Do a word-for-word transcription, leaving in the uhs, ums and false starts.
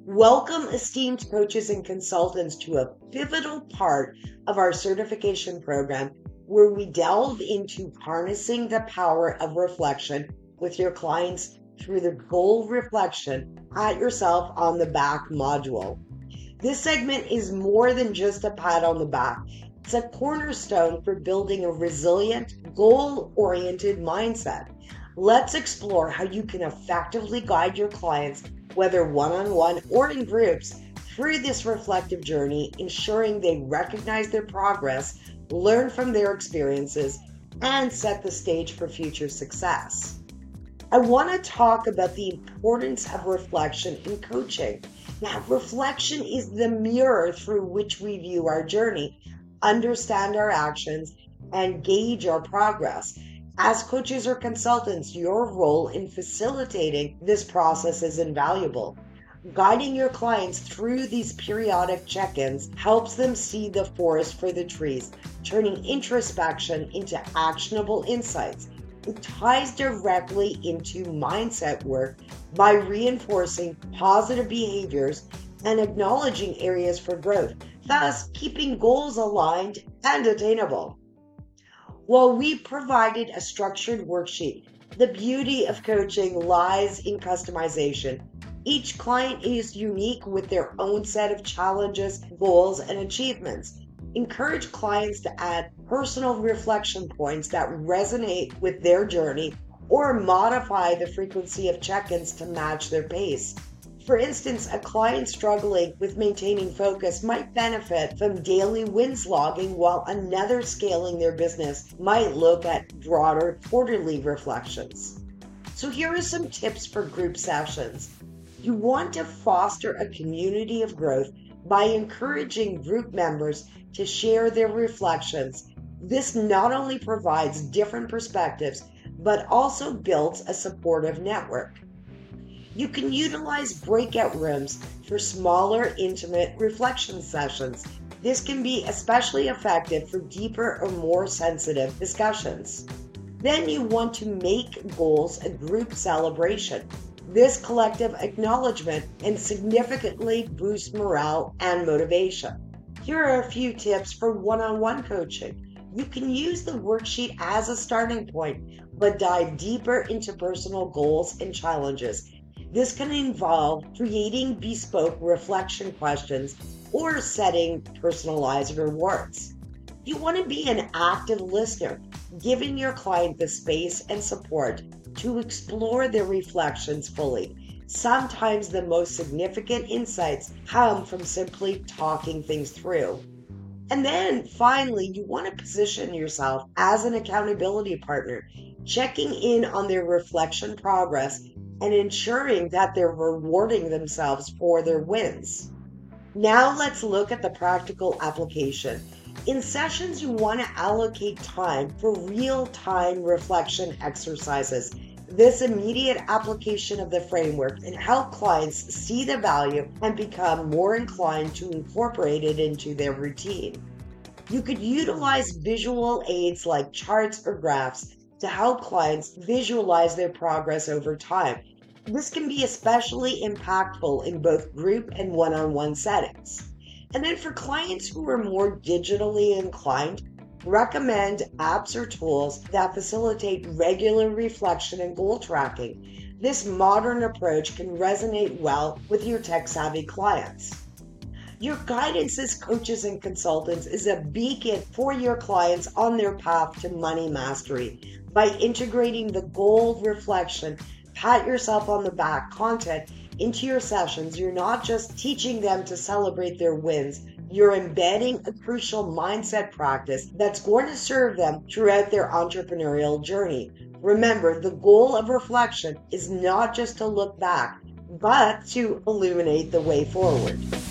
Welcome, esteemed coaches and consultants, to a pivotal part of our certification program where we delve into harnessing the power of reflection with your clients through the goal reflection Pat Yourself on the Back module. This segment is more than just a pat on the back. It's a cornerstone for building a resilient, goal-oriented mindset. Let's explore how you can effectively guide your clients, whether one-on-one or in groups, through this reflective journey, ensuring they recognize their progress, learn from their experiences, and set the stage for future success. I want to talk about the importance of reflection in coaching. Now, reflection is the mirror through which we view our journey, understand our actions, and gauge our progress. As coaches or consultants, your role in facilitating this process is invaluable. Guiding your clients through these periodic check-ins helps them see the forest for the trees, turning introspection into actionable insights. It ties directly into mindset work by reinforcing positive behaviors and acknowledging areas for growth, thus keeping goals aligned and attainable. While we provided a structured worksheet, the beauty of coaching lies in customization. Each client is unique with their own set of challenges, goals, and achievements. Encourage clients to add personal reflection points that resonate with their journey or modify the frequency of check-ins to match their pace. For instance, a client struggling with maintaining focus might benefit from daily wins logging, while another scaling their business might look at broader quarterly reflections. So here are some tips for group sessions. You want to foster a community of growth by encouraging group members to share their reflections. This not only provides different perspectives, but also builds a supportive network. You can utilize breakout rooms for smaller, intimate reflection sessions. This can be especially effective for deeper or more sensitive discussions. Then you want to make goals a group celebration. This collective acknowledgement can significantly boost morale and motivation. Here are a few tips for one-on-one coaching. You can use the worksheet as a starting point, but dive deeper into personal goals and challenges. This can involve creating bespoke reflection questions or setting personalized rewards. You want to be an active listener, giving your client the space and support to explore their reflections fully. Sometimes the most significant insights come from simply talking things through. And then finally, you want to position yourself as an accountability partner, checking in on their reflection progress and ensuring that they're rewarding themselves for their wins. Now let's look at the practical application. In sessions, you want to allocate time for real-time reflection exercises. This immediate application of the framework can help clients see the value and become more inclined to incorporate it into their routine. You could utilize visual aids like charts or graphs to help clients visualize their progress over time. This can be especially impactful in both group and one-on-one settings. And then for clients who are more digitally inclined, recommend apps or tools that facilitate regular reflection and goal tracking. This modern approach can resonate well with your tech-savvy clients. Your guidance as coaches and consultants is a beacon for your clients on their path to money mastery. By integrating the goal reflection, pat yourself on the back content into your sessions, you're not just teaching them to celebrate their wins, you're embedding a crucial mindset practice that's going to serve them throughout their entrepreneurial journey. Remember, the goal of reflection is not just to look back, but to illuminate the way forward.